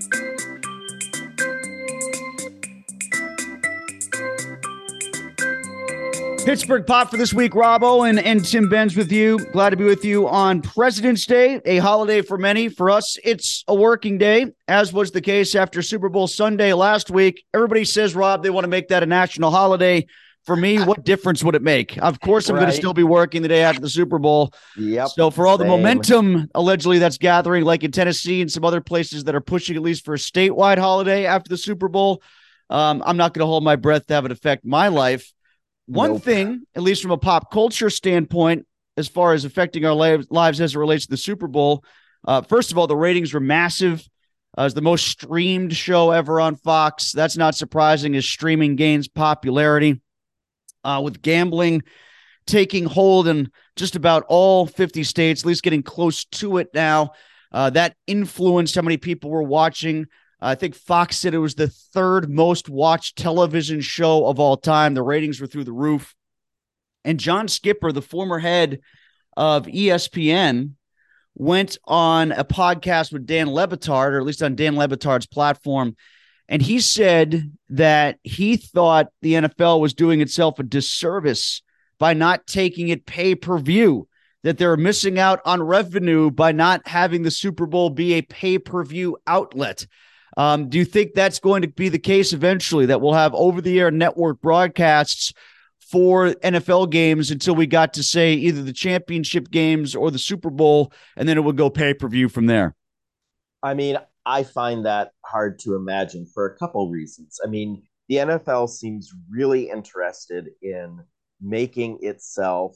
Pittsburgh Pop for this week, Robbo and Tim Benz with you. Glad to be with you on President's Day, a holiday for many. For us, it's a working day, as was the case after Super Bowl Sunday last week. Everybody says, Rob, they want to make that a national holiday. For me, what difference would it make? Of course, I'm going to still be working the day after the Super Bowl. Yep. So for all the momentum, allegedly, that's gathering, like in Tennessee and some other places that are pushing at least for a statewide holiday after the Super Bowl, I'm not going to hold my breath to have it affect my life. One thing, at least from a pop culture standpoint, as far as affecting our lives as it relates to the Super Bowl, first of all, the ratings were massive. It's the most streamed show ever on Fox. That's not surprising as streaming gains popularity. With gambling taking hold in just about all 50 states, at least getting close to it now, that influenced how many people were watching. I think Fox said it was the third most watched television show of all time. The ratings were through the roof. And John Skipper, the former head of ESPN, went on a podcast with Dan Le Batard, or at least on Dan Le Batard's platform. And he said that he thought the NFL was doing itself a disservice by not taking it pay-per-view, that they're missing out on revenue by not having the Super Bowl be a pay-per-view outlet. Do you think that's going to be the case eventually, that we'll have over-the-air network broadcasts for NFL games until we got to, say, either the championship games or the Super Bowl, and then it would go pay-per-view from there? I mean, I find that hard to imagine for a couple reasons. I mean, the NFL seems really interested in making itself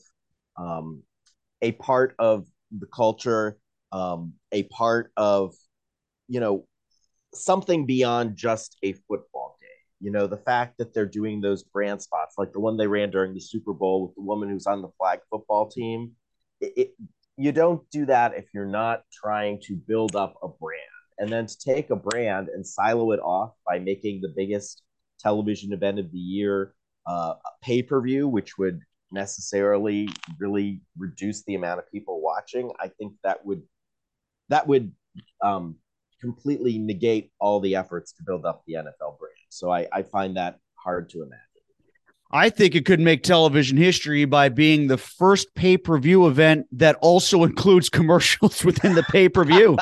a part of the culture, a part of, something beyond just a football game. The fact that they're doing those brand spots, like the one they ran during the Super Bowl with the woman who's on the flag football team, you don't do that if you're not trying to build up a brand. And then to take a brand and silo it off by making the biggest television event of the year a pay-per-view, which would necessarily really reduce the amount of people watching, I think that would completely negate all the efforts to build up the NFL brand. So I find that hard to imagine. I think it could make television history by being the first pay-per-view event that also includes commercials within the pay-per-view.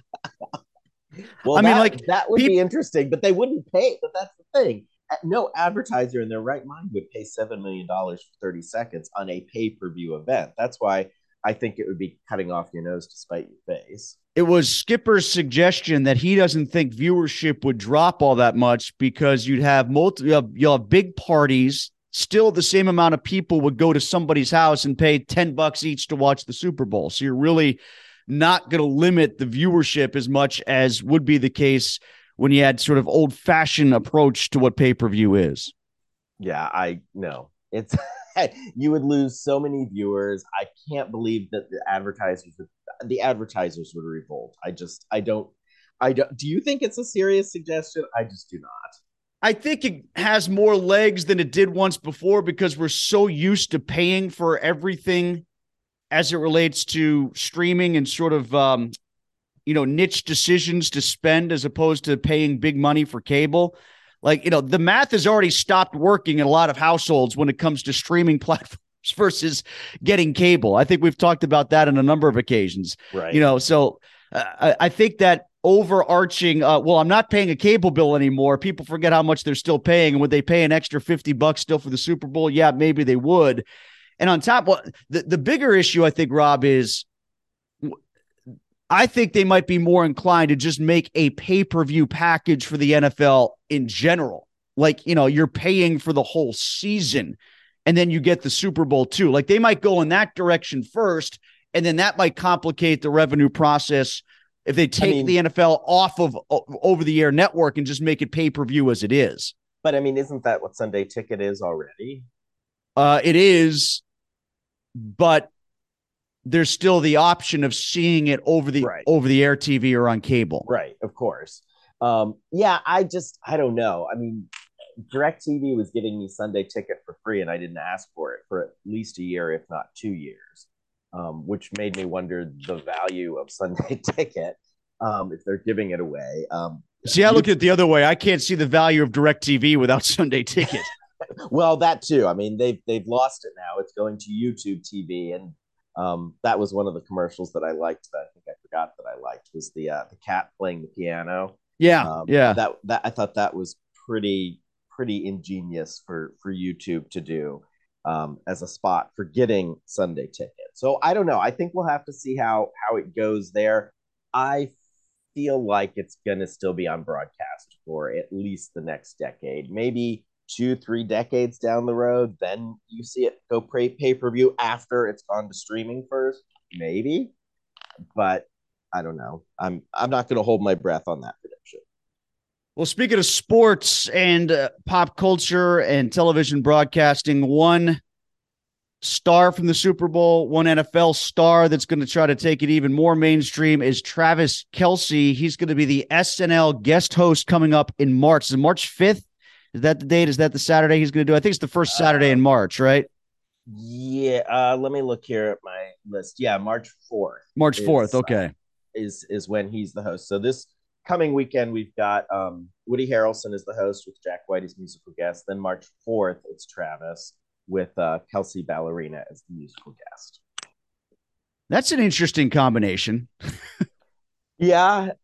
Well, that would be interesting, but they wouldn't pay. But that's the thing. No advertiser in their right mind would pay $7 million for 30 seconds on a pay-per-view event. That's why I think it would be cutting off your nose to spite your face. It was Skipper's suggestion that he doesn't think viewership would drop all that much because you'll have big parties. Still, the same amount of people would go to somebody's house and pay $10 each to watch the Super Bowl. So you're really not going to limit the viewership as much as would be the case when you had sort of old-fashioned approach to what pay-per-view is. Yeah, I know. It's you would lose so many viewers. I can't believe that the advertisers would revolt. I don't. Do you think it's a serious suggestion? I just do not. I think it has more legs than it did once before because we're so used to paying for everything as it relates to streaming and sort of, niche decisions to spend as opposed to paying big money for cable. Like, the math has already stopped working in a lot of households when it comes to streaming platforms versus getting cable. I think we've talked about that on a number of occasions. Right. So I think that overarching, I'm not paying a cable bill anymore. People forget how much they're still paying. And would they pay an extra $50 still for the Super Bowl? Yeah, maybe they would. And on top, the bigger issue, I think, Rob, is I think they might be more inclined to just make a pay-per-view package for the NFL in general. Like, you're paying for the whole season and then you get the Super Bowl too. Like they might go in that direction first, and then that might complicate the revenue process if they take the NFL off of over-the-air network and just make it pay-per-view as it is. But isn't that what Sunday Ticket is already? It is, but there's still the option of seeing it over the air TV or on cable. Right, of course. I don't know. DirecTV was giving me Sunday Ticket for free, and I didn't ask for it for at least a year, if not 2 years, which made me wonder the value of Sunday Ticket if they're giving it away. See, I look at it the other way. I can't see the value of DirecTV without Sunday Ticket. Well, that too. I mean, they've lost it now. It's going to YouTube TV, and that was one of the commercials that I liked. That I think I forgot that I liked was the cat playing the piano. Yeah, yeah. That I thought that was pretty ingenious for YouTube to do as a spot for getting Sunday Ticket. So I don't know. I think we'll have to see how it goes there. I feel like it's gonna still be on broadcast for at least the next decade, maybe 2-3 decades down the road. Then you see it go pay per view after it's gone to streaming first, maybe. But I don't know. I'm not going to hold my breath on that prediction. Well, speaking of sports and pop culture and television broadcasting, one star from the Super Bowl, one NFL star that's going to try to take it even more mainstream is Travis Kelce. He's going to be the SNL guest host coming up in March. Is it March 5th? Is that the date? Is that the Saturday he's going to do? I think it's the first Saturday in March, right? Yeah. Let me look here at my list. Yeah, March 4th. March 4th. Okay. Is when he's the host. So this coming weekend, we've got Woody Harrelson as the host with Jack White as musical guest. Then March 4th, it's Travis with Kelsey Ballerina as the musical guest. That's an interesting combination. Yeah.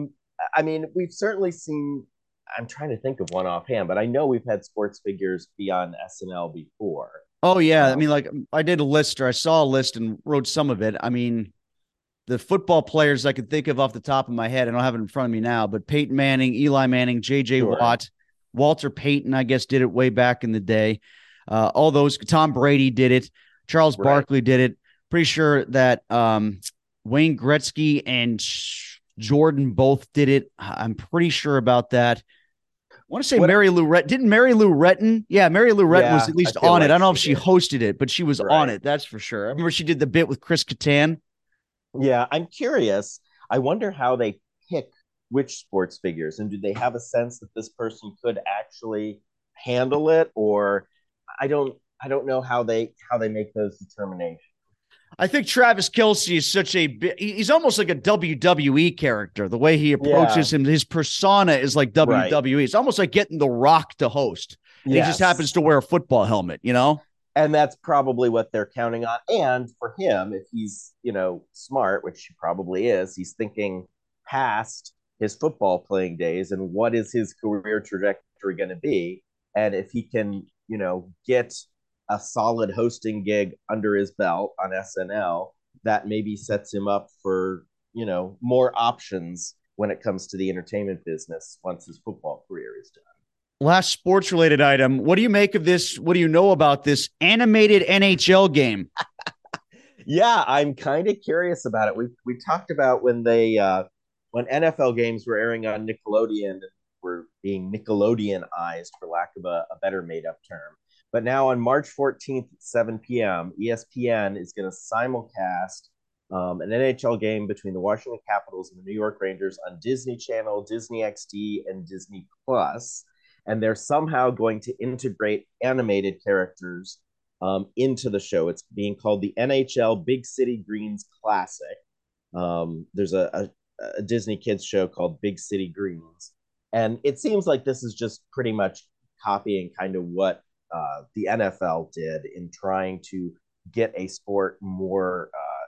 I mean, we've certainly seen, I'm trying to think of one offhand, but I know we've had sports figures be on SNL before. Oh, yeah. I mean, like I did a list, or I saw a list and wrote some of it. I mean, the football players I could think of off the top of my head, I don't have it in front of me now, but Peyton Manning, Eli Manning, J.J. Watt, Walter Payton, I guess, did it way back in the day. All those, Tom Brady did it. Charles Barkley did it. Pretty sure that Wayne Gretzky and Jordan both did it. I'm pretty sure about that. I want to say Mary Lou Retton. Didn't Mary Lou Retton? Yeah, Mary Lou Retton was at least on it. I don't know if she hosted it, but she was on it. That's for sure. I remember she did the bit with Chris Kattan. Yeah, I'm curious. I wonder how they pick which sports figures, and do they have a sense that this person could actually handle it, or I don't know how they make those determinations. I think Travis Kelce is he's almost like a WWE character. The way he approaches him, his persona is like WWE. Right. It's almost like getting The Rock to host. Yes. He just happens to wear a football helmet, you know? And that's probably what they're counting on. And for him, if he's, smart, which he probably is, he's thinking past his football playing days and what is his career trajectory going to be. And if he can, get a solid hosting gig under his belt on SNL, that maybe sets him up for, more options when it comes to the entertainment business once his football career is done. Last sports related item. What do you make of this? What do you know about this animated NHL game? Yeah, I'm kind of curious about it. We talked about when when NFL games were airing on Nickelodeon and were being Nickelodeonized, for lack of a better made up term. But now on March 14th at 7 p.m., ESPN is going to simulcast an NHL game between the Washington Capitals and the New York Rangers on Disney Channel, Disney XD, and Disney Plus. And they're somehow going to integrate animated characters into the show. It's being called the NHL Big City Greens Classic. There's a Disney kids show called Big City Greens. And it seems like this is just pretty much copying kind of what the NFL did in trying to get a sport more,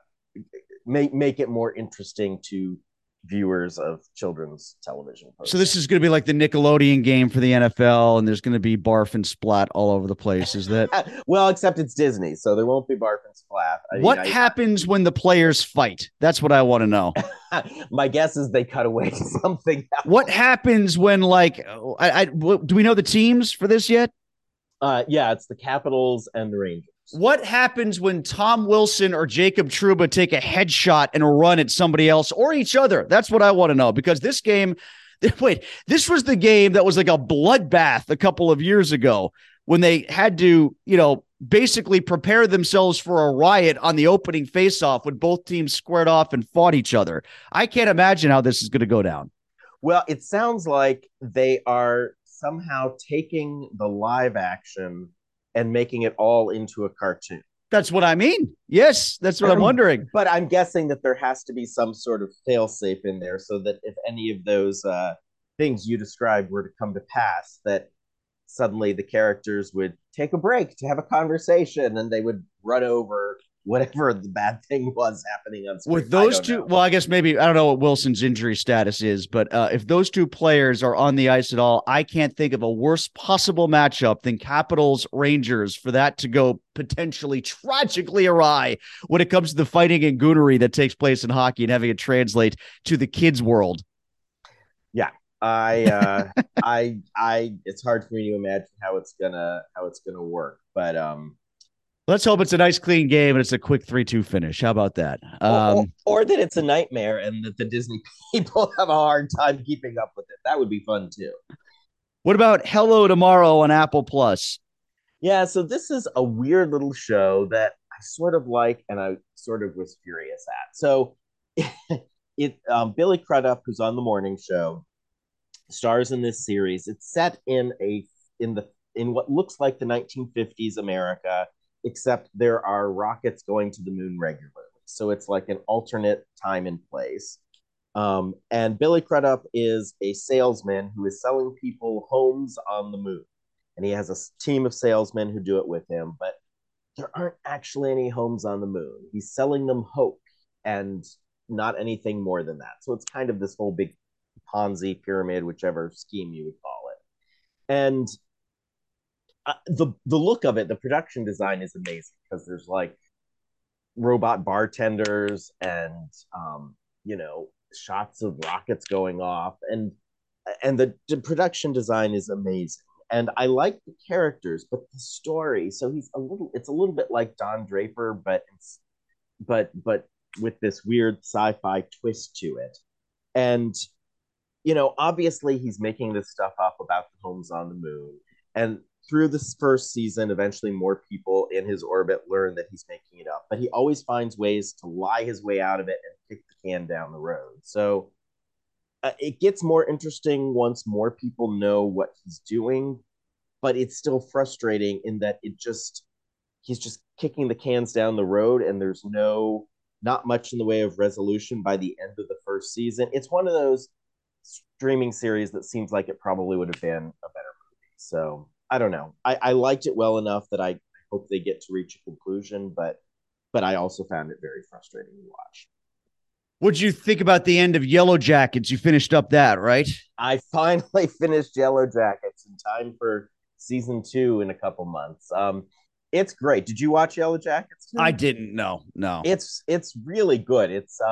make it more interesting to viewers of children's television. So this is going to be like the Nickelodeon game for the NFL, and there's going to be barf and splat all over the place. Is that well? Except it's Disney, so there won't be barf and splat. What happens when the players fight? That's what I want to know. My guess is they cut away to something else. What happens when, like, do we know the teams for this yet? Yeah, it's the Capitals and the Rangers. What happens when Tom Wilson or Jacob Trouba take a headshot and a run at somebody else or each other? That's what I want to know, because this game, this was the game that was like a bloodbath a couple of years ago when they had to, basically prepare themselves for a riot on the opening faceoff when both teams squared off and fought each other. I can't imagine how this is going to go down. Well, it sounds like they are somehow taking the live action and making it all into a cartoon. That's what I mean. Yes, that's what I'm wondering. But I'm guessing that there has to be some sort of fail-safe in there so that if any of those things you described were to come to pass, that suddenly the characters would take a break to have a conversation and they would run over whatever the bad thing was happening on screen. With I those don't two, know. well, I guess maybe I don't know what Wilson's injury status is, but if those two players are on the ice at all, I can't think of a worse possible matchup than Capitals Rangers for that to go potentially tragically awry when it comes to the fighting and goonery that takes place in hockey and having it translate to the kids' world. Yeah, I, it's hard for me to imagine how it's gonna work, but Let's hope it's a nice, clean game and it's a quick 3-2 finish. How about that? or that it's a nightmare and that the Disney people have a hard time keeping up with it. That would be fun too. What about Hello Tomorrow on Apple Plus? Yeah, so this is a weird little show that I sort of like and I sort of was furious at. So Billy Crudup, who's on the morning show, stars in this series. It's set in what looks like the 1950s America, except there are rockets going to the moon regularly. So it's like an alternate time and place. And Billy Crudup is a salesman who is selling people homes on the moon. And he has a team of salesmen who do it with him, but there aren't actually any homes on the moon. He's selling them hope and not anything more than that. So it's kind of this whole big Ponzi pyramid, whichever scheme you would call it. And the look of it, the production design is amazing because there's like robot bartenders and shots of rockets going off, and the production design is amazing. And I like the characters, but the story. So it's a little bit like Don Draper, but with this weird sci-fi twist to it. And obviously he's making this stuff up about the homes on the moon. And through this first season, eventually more people in his orbit learn that he's making it up. But he always finds ways to lie his way out of it and kick the can down the road. So it gets more interesting once more people know what he's doing, but it's still frustrating in that he's just kicking the cans down the road, and there's not much in the way of resolution by the end of the first season. It's one of those streaming series that seems like it probably would have been a better movie. So I don't know. I liked it well enough that I hope they get to reach a conclusion, but I also found it very frustrating to watch. What'd you think about the end of Yellow Jackets? You finished up that, right? I finally finished Yellow Jackets in time for season 2 in a couple months. It's great. Did you watch Yellow Jackets too? I didn't. No. It's really good.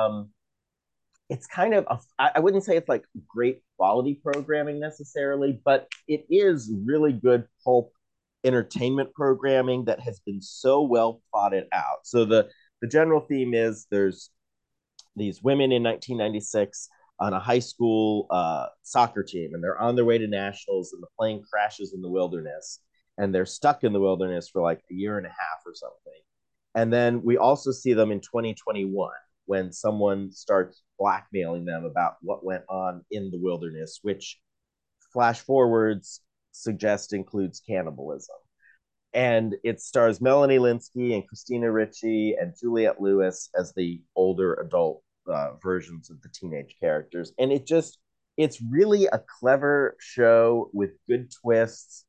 It's kind of I wouldn't say it's like great quality programming necessarily, but it is really good pulp entertainment programming that has been so well plotted out. So the general theme is there's these women in 1996 on a high school soccer team, and they're on their way to nationals, and the plane crashes in the wilderness, and they're stuck in the wilderness for like a year and a half or something. And then we also see them in 2021 when someone starts blackmailing them about what went on in the wilderness, which flash forwards suggest includes cannibalism. And it stars Melanie Lynskey and Christina Ricci and Juliette Lewis as the older adult versions of the teenage characters. And it's really a clever show with good twists.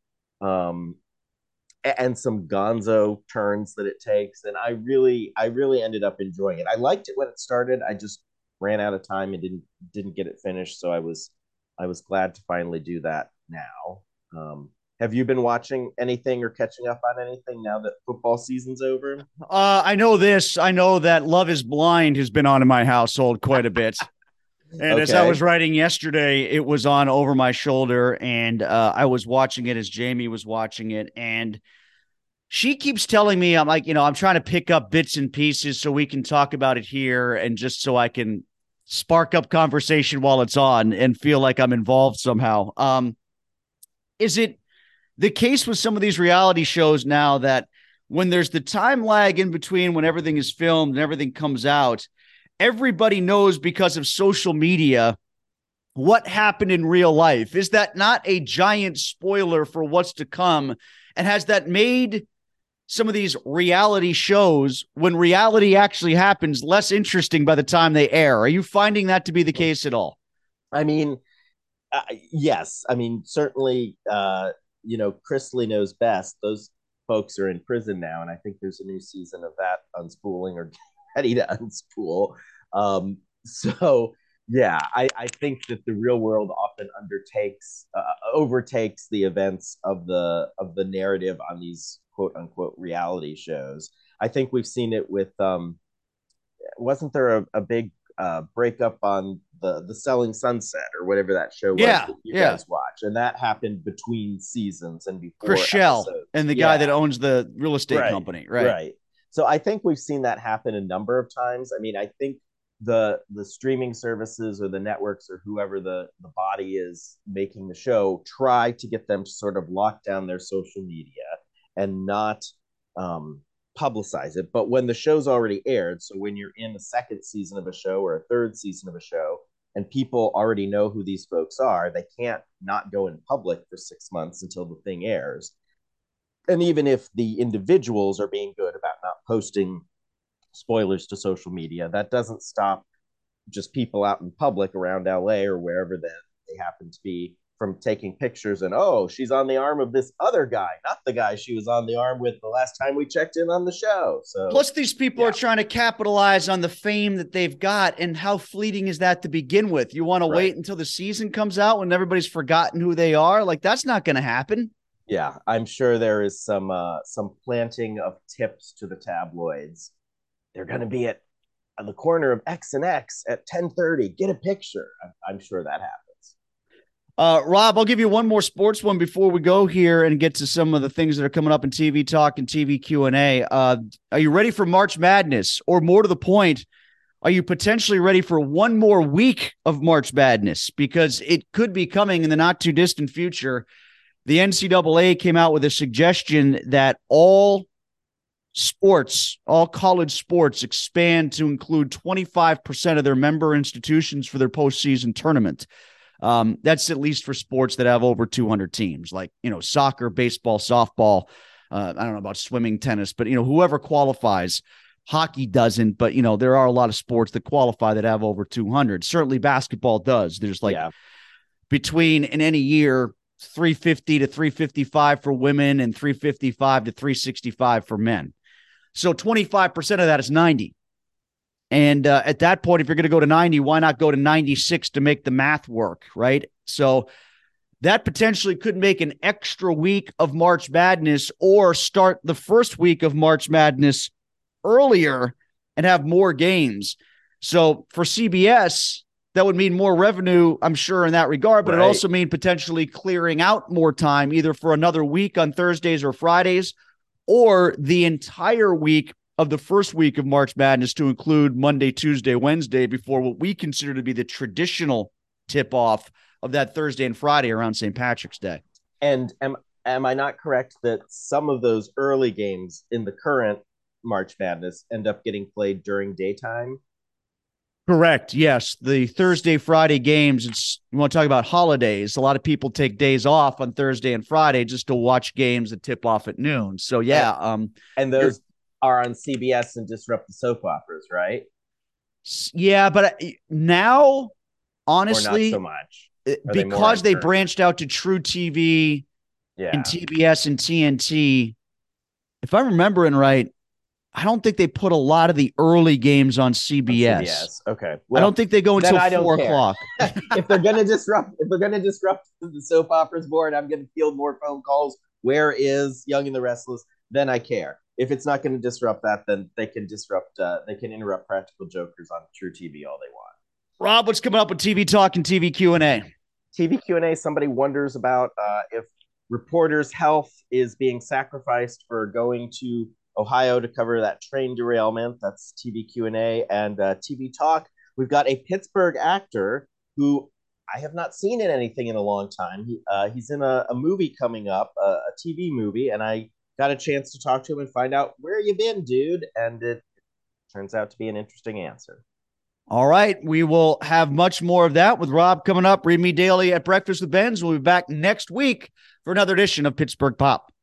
And some gonzo turns that it takes, and I really ended up enjoying it. I liked it when it started. I just ran out of time and didn't get it finished, so I was glad to finally do that now. Have you been watching anything or catching up on anything now that football season's over? I know this. I know that Love Is Blind has been on in my household quite a bit. And as I was writing yesterday, it was on over my shoulder, and I was watching it as Jamie was watching it. And she keeps telling me, I'm like, I'm trying to pick up bits and pieces so we can talk about it here and just so I can spark up conversation while it's on and feel like I'm involved somehow. Is it the case with some of these reality shows now that when there's the time lag in between when everything is filmed and everything comes out, everybody knows because of social media what happened in real life? Is that not a giant spoiler for what's to come? And has that made some of these reality shows, when reality actually happens, less interesting by the time they air? Are you finding that to be the case at all? I mean, Yes, I mean certainly. Chrisley knows best. Those folks are in prison now, and I think there's a new season of that unspooling or ready to unspool. So yeah, I think that the real world often overtakes the events of the narrative on these quote unquote reality shows. I think we've seen it with wasn't there a big breakup on the Selling Sunset or whatever that show was Yeah, that you yeah. guys watch, and that happened between seasons and before Chriselle episodes. and the guy Yeah, that owns the real estate right, company, right? right. So I think we've seen that happen a number of times. I mean, I think the streaming services or the networks or whoever the body is making the show try to get them to sort of lock down their social media and not um, publicize it. But when the show's already aired, so when you're in the second season of a show or a third season of a show, and people already know who these folks are, they can't not go in public for 6 months until the thing airs. And even if the individuals are being good about not posting spoilers to social media, that doesn't stop just people out in public around LA or wherever they happen to be from taking pictures and, oh, she's on the arm of this other guy, not the guy she was on the arm with the last time we checked in on the show. So Plus, these people are trying to capitalize on the fame that they've got. And how fleeting is that to begin with? You want to wait until the season comes out when everybody's forgotten who they are? Like, that's not going to happen. Yeah, I'm sure there is some planting of tips to the tabloids. They're going to be at the corner of X and X at 10:30. Get a picture. I'm sure that happens. Rob, I'll give you one more sports one before we go here and get to some of the things that are coming up in TV Talk and TV Q&A. Are you ready for March Madness? Or more to the point, are you potentially ready for one more week of March Madness? Because it could be coming in the not too distant future. The NCAA came out with a suggestion that all sports, all college sports, expand to include 25% of their member institutions for their postseason tournament. That's at least for sports that have over 200 teams, like, soccer, baseball, softball. I don't know about swimming, tennis, but, whoever qualifies. Hockey doesn't, but, there are a lot of sports that qualify that have over 200. Certainly basketball does. There's between in any year, 350 to 355 for women and 355 to 365 for men. So 25% of that is 90. And at that point, if you're going to go to 90, why not go to 96 to make the math work, right? So that potentially could make an extra week of March Madness or start the first week of March Madness earlier and have more games. So for CBS, that would mean more revenue, I'm sure, in that regard, but it also mean potentially clearing out more time, either for another week on Thursdays or Fridays, or the entire week of the first week of March Madness to include Monday, Tuesday, Wednesday before what we consider to be the traditional tip-off of that Thursday and Friday around St. Patrick's Day. And am I not correct that some of those early games in the current March Madness end up getting played during daytime? Correct. Yes. The Thursday, Friday games, you want to talk about holidays. A lot of people take days off on Thursday and Friday just to watch games that tip off at noon. So, yeah. And those are on CBS and disrupt the soap operas, right? Yeah, but now, honestly, or not so much. Because they branched out to True TV and TBS and TNT, if I'm remembering right, I don't think they put a lot of the early games on CBS. Okay. Well, I don't think they go until 4 o'clock. If they're gonna disrupt the soap operas board, I'm gonna field more phone calls. Where is Young and the Restless? Then I care. If it's not going to disrupt that, then they can interrupt Practical Jokers on True TV all they want. Rob, what's coming up with TV Talk and TV Q&A? TV Q&A, somebody wonders about if reporters' health is being sacrificed for going to Ohio to cover that train derailment. That's TV Q&A. And TV Talk, we've got a Pittsburgh actor who I have not seen in anything in a long time. He's in a movie coming up, a TV movie, and I got a chance to talk to him and find out, where you been, dude? And it turns out to be an interesting answer. All right. We will have much more of that with Rob coming up. Read Me Daily at Breakfast with Benz. We'll be back next week for another edition of Pittsburgh Pop.